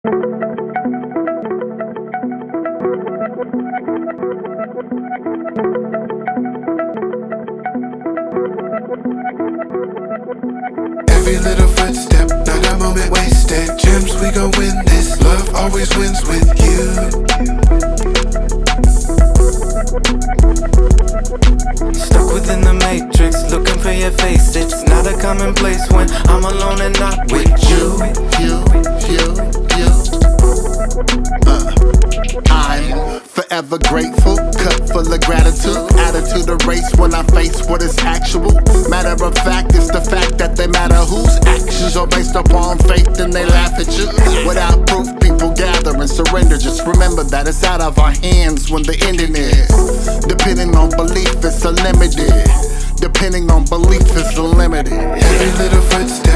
Every little footstep, not a moment wasted. Gems, we gon' win this. Love always wins with you. Stuck within the matrix, looking for your face. It's not a commonplace when I'm alone and not with you. I'm forever grateful, cut full of gratitude. Attitude of race when I face what is actual. Matter of fact, it's the fact that they matter whose actions are based upon faith and they laugh at you. Without proof, people gather and surrender. Just remember that it's out of our hands when the ending is. Depending on belief, it's unlimited. Depending on belief, it's unlimited. Every little footstep,